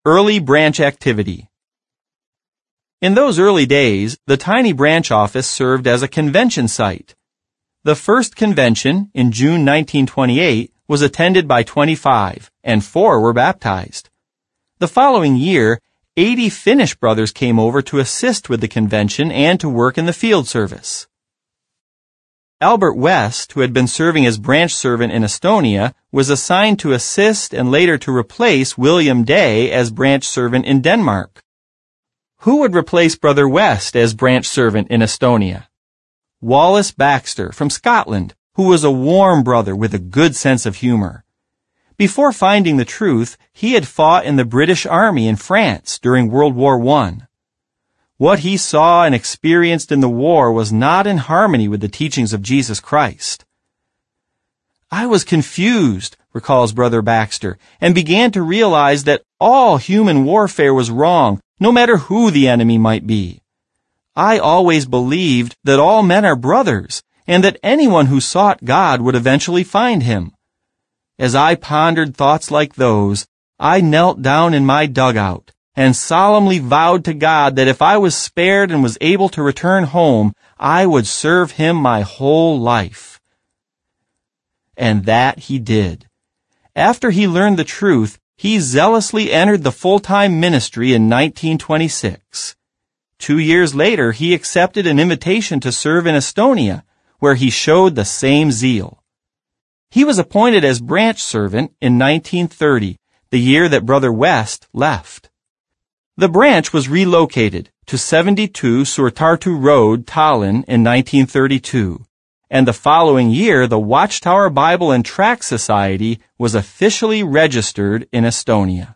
Early branch activity. In those early days, the tiny branch office served as a convention site. The first convention, in June 1928, was attended by 25, and 4 were baptized. The following year, 80 Finnish brothers came over to assist with the convention and to work in the field service. Albert West, who had been serving as branch servant in Estonia, was assigned to assist and later to replace William Day as branch servant in Denmark. Who would replace Brother West as branch servant in Estonia? Wallace Baxter from Scotland, who was a warm brother with a good sense of humor. Before finding the truth, he had fought in the British Army in France during World War I. What he saw and experienced in the war was not in harmony with the teachings of Jesus Christ. I was confused, recalls Brother Baxter, and began to realize that all human warfare was wrong, no matter who the enemy might be. I always believed that all men are brothers, and that anyone who sought God would eventually find him. As I pondered thoughts like those, I knelt down in my dugout and solemnly vowed to God that if I was spared and was able to return home, I would serve him my whole life. And that he did. After he learned the truth, he zealously entered the full-time ministry in 1926. 2 years later, he accepted an invitation to serve in Estonia, where he showed the same zeal. He was appointed as branch servant in 1930, the year that Brother West left. The branch was relocated to 72 Suurtartu Road, Tallinn in 1932, and the following year the Watchtower Bible and Tract Society was officially registered in Estonia.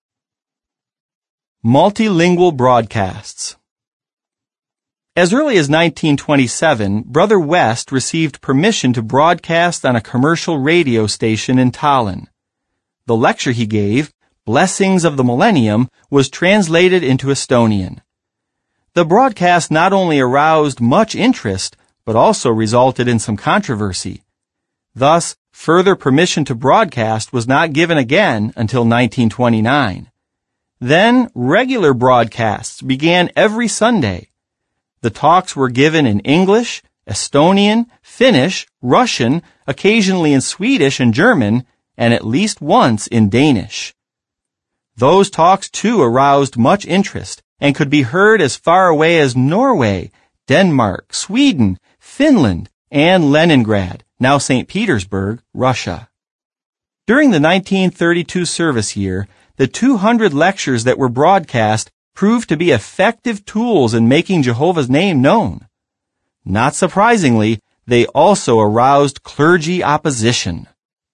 Multilingual broadcasts. As early as 1927, Brother West received permission to broadcast on a commercial radio station in Tallinn. The lecture he gave, Blessings of the Millennium, was translated into Estonian. The broadcast not only aroused much interest, but also resulted in some controversy. Thus, further permission to broadcast was not given again until 1929. Then, regular broadcasts began every Sunday. The talks were given in English, Estonian, Finnish, Russian, occasionally in Swedish and German, and at least once in Danish. Those talks too aroused much interest and could be heard as far away as Norway, Denmark, Sweden, Finland, and Leningrad, now St. Petersburg, Russia. During the 1932 service year, the 200 lectures that were broadcast proved to be effective tools in making Jehovah's name known. Not surprisingly, they also aroused clergy opposition.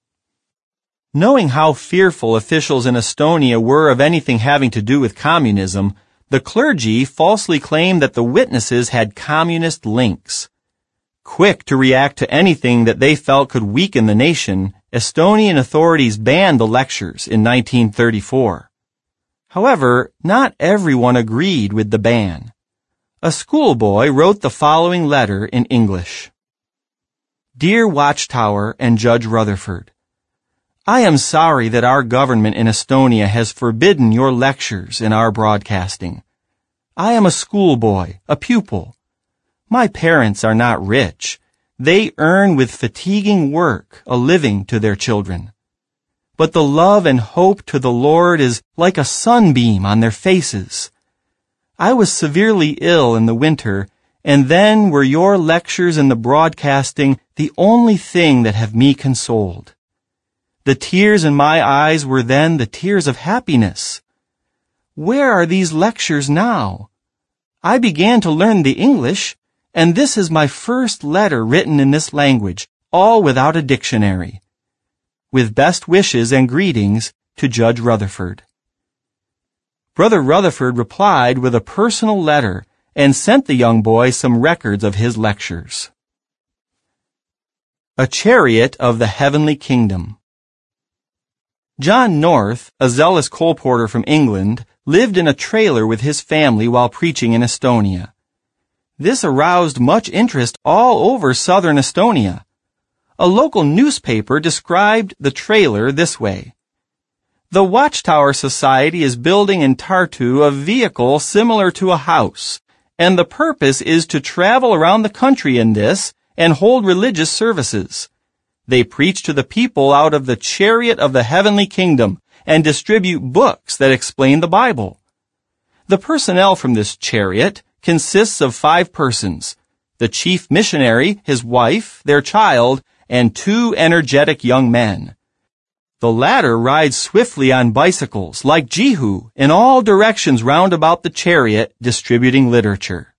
Knowing how fearful officials in Estonia were of anything having to do with communism, the clergy falsely claimed that the witnesses had communist links. Quick to react to anything that they felt could weaken the nation, Estonian authorities banned the lectures in 1934. However, not everyone agreed with the ban. A schoolboy wrote the following letter in English. Dear Watchtower and Judge Rutherford, I am sorry that our government in Estonia has forbidden your lectures in our broadcasting. I am a schoolboy, a pupil. My parents are not rich. They earn with fatiguing work a living to their children. But the love and hope to the Lord is like a sunbeam on their faces. I was severely ill in the winter, and then were your lectures and the broadcasting the only thing that have me consoled. The tears in my eyes were then the tears of happiness. Where are these lectures now? I began to learn the English, and this is my first letter written in this language, all without a dictionary. With best wishes and greetings to Judge Rutherford. Brother Rutherford replied with a personal letter and sent the young boy some records of his lectures. A Chariot of the Heavenly Kingdom. John North, a zealous colporteur from England, lived in a trailer with his family while preaching in Estonia. This aroused much interest all over southern Estonia. A local newspaper described the trailer this way. The Watchtower Society is building in Tartu a vehicle similar to a house, and the purpose is to travel around the country in this and hold religious services. They preach to the people out of the chariot of the heavenly kingdom and distribute books that explain the Bible. The personnel from this chariot consists of 5 persons: the chief missionary, his wife, their child, and 2 energetic young men. The latter ride swiftly on bicycles, like Jehu, in all directions round about the chariot, distributing literature.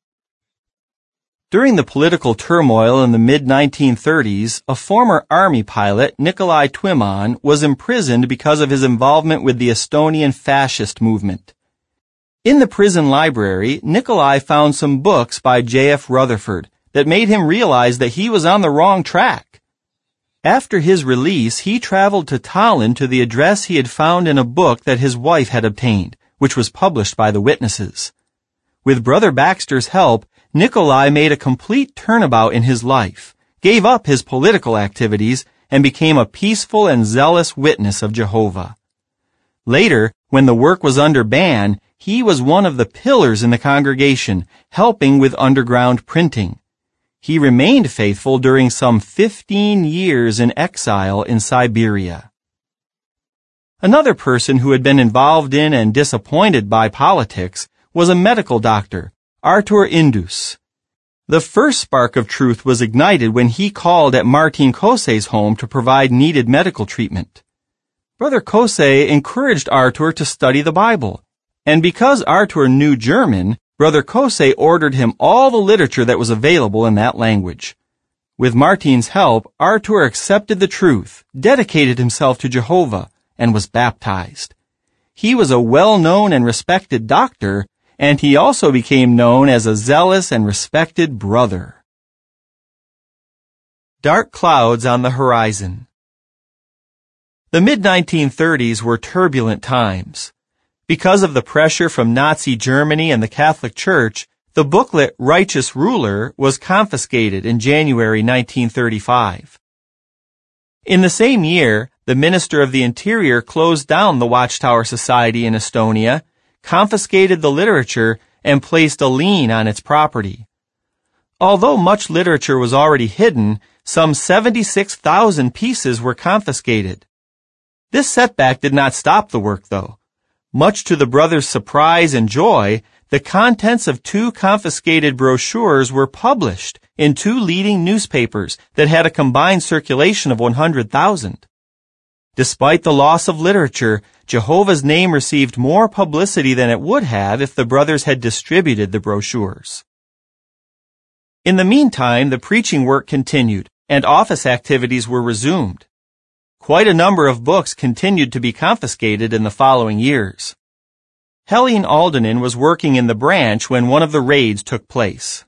During the political turmoil in the mid-1930s, a former army pilot, Nikolai Twyman, was imprisoned because of his involvement with the Estonian fascist movement. In the prison library, Nikolai found some books by J.F. Rutherford that made him realize that he was on the wrong track. After his release, he traveled to Tallinn to the address he had found in a book that his wife had obtained, which was published by the witnesses. With Brother Baxter's help, Nikolai made a complete turnabout in his life, gave up his political activities, and became a peaceful and zealous witness of Jehovah. Later, when the work was under ban, he was one of the pillars in the congregation, helping with underground printing. He remained faithful during some 15 years in exile in Siberia. Another person who had been involved in and disappointed by politics was a medical doctor, Artur Indus. The first spark of truth was ignited when he called at Martin Kose's home to provide needed medical treatment. Brother Kose encouraged Artur to study the Bible, and because Artur knew German, Brother Kose ordered him all the literature that was available in that language. With Martin's help, Artur accepted the truth, dedicated himself to Jehovah, and was baptized. He was a well-known and respected doctor, and he also became known as a zealous and respected brother. Dark clouds on the horizon. The mid-1930s were turbulent times. Because of the pressure from Nazi Germany and the Catholic Church, the booklet Righteous Ruler was confiscated in January 1935. In the same year, the Minister of the Interior closed down the Watchtower Society in Estonia, confiscated the literature, and placed a lien on its property. Although much literature was already hidden, some 76,000 pieces were confiscated. This setback did not stop the work, though. Much to the brothers' surprise and joy, the contents of 2 confiscated brochures were published in 2 leading newspapers that had a combined circulation of 100,000. Despite the loss of literature, Jehovah's name received more publicity than it would have if the brothers had distributed the brochures. In the meantime, the preaching work continued, and office activities were resumed. Quite a number of books continued to be confiscated in the following years. Helene Aldenin was working in the branch when one of the raids took place.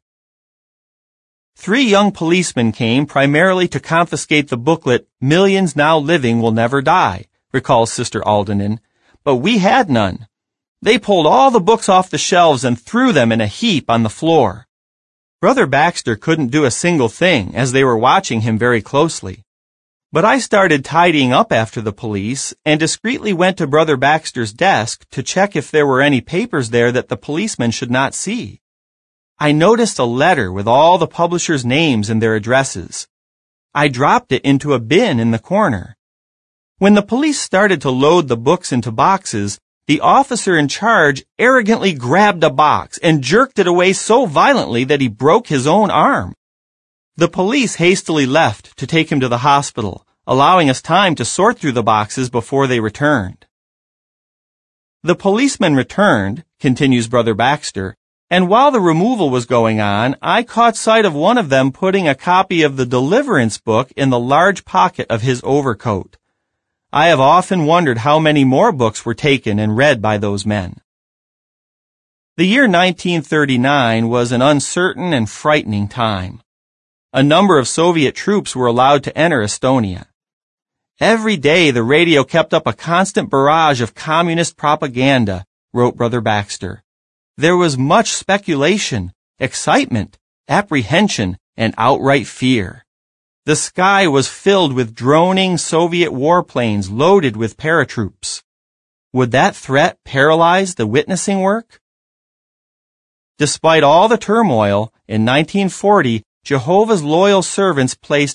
3 young policemen came primarily to confiscate the booklet Millions Now Living Will Never Die, recalls Sister Aldenin, but we had none. They pulled all the books off the shelves and threw them in a heap on the floor. Brother Baxter couldn't do a single thing as they were watching him very closely. But I started tidying up after the police and discreetly went to Brother Baxter's desk to check if there were any papers there that the policemen should not see. I noticed a letter with all the publishers' names and their addresses. I dropped it into a bin in the corner. When the police started to load the books into boxes, the officer in charge arrogantly grabbed a box and jerked it away so violently that he broke his own arm. The police hastily left to take him to the hospital, allowing us time to sort through the boxes before they returned. The policemen returned, continues Brother Baxter, and while the removal was going on, I caught sight of one of them putting a copy of the Deliverance book in the large pocket of his overcoat. I have often wondered how many more books were taken and read by those men. The year 1939 was an uncertain and frightening time. A number of Soviet troops were allowed to enter Estonia. Every day the radio kept up a constant barrage of communist propaganda, wrote Brother Baxter. There was much speculation, excitement, apprehension, and outright fear. The sky was filled with droning Soviet warplanes loaded with paratroops. Would that threat paralyze the witnessing work? Despite all the turmoil, in 1940, Jehovah's Loyal Servants placed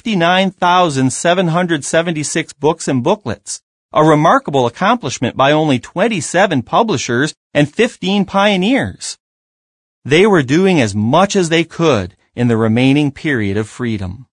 59,776 books and booklets, a remarkable accomplishment by only 27 publishers and 15 pioneers. They were doing as much as they could in the remaining period of freedom.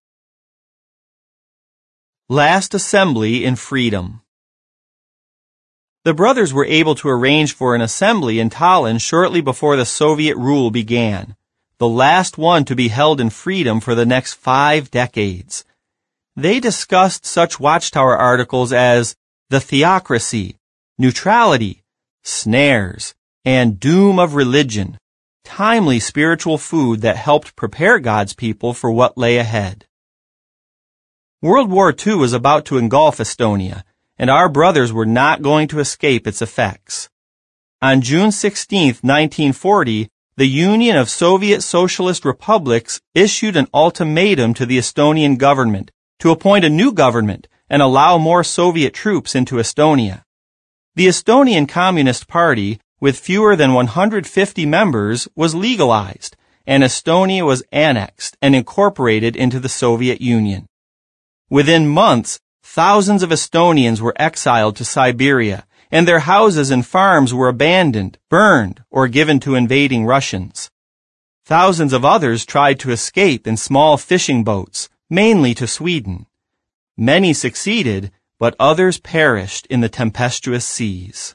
Last assembly in freedom. The brothers were able to arrange for an assembly in Tallinn shortly before the Soviet rule began, the last one to be held in freedom for the next 5 decades. They discussed such Watchtower articles as the theocracy, neutrality, snares, and doom of religion, timely spiritual food that helped prepare God's people for what lay ahead. World War II was about to engulf Estonia, and our brothers were not going to escape its effects. On June 16, 1940, the Union of Soviet Socialist Republics issued an ultimatum to the Estonian government to appoint a new government and allow more Soviet troops into Estonia. The Estonian Communist Party, with fewer than 150 members, was legalized, and Estonia was annexed and incorporated into the Soviet Union. Within months, thousands of Estonians were exiled to Siberia, and their houses and farms were abandoned, burned, or given to invading Russians. Thousands of others tried to escape in small fishing boats, mainly to Sweden. Many succeeded, but others perished in the tempestuous seas.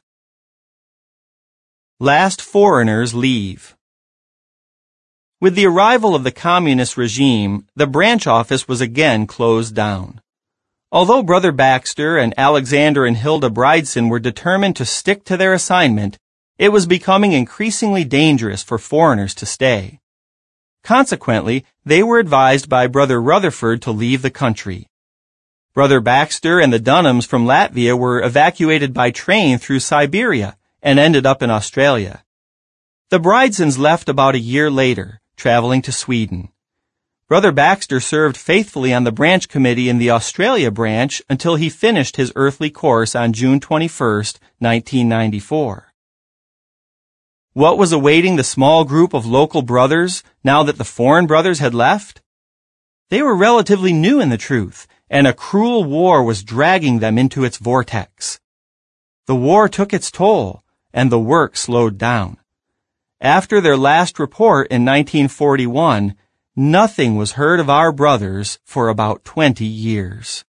Last foreigners leave. With the arrival of the communist regime, the branch office was again closed down. Although Brother Baxter and Alexander and Hilda Brideson were determined to stick to their assignment, it was becoming increasingly dangerous for foreigners to stay. Consequently, they were advised by Brother Rutherford to leave the country. Brother Baxter and the Dunhams from Latvia were evacuated by train through Siberia and ended up in Australia. The Bridesons left about a year later, traveling to Sweden. Brother Baxter served faithfully on the branch committee in the Australia branch until he finished his earthly course on June 21, 1994. What was awaiting the small group of local brothers now that the foreign brothers had left? They were relatively new in the truth, and a cruel war was dragging them into its vortex. The war took its toll, and the work slowed down. After their last report in 1941, nothing was heard of our brothers for about 20 years.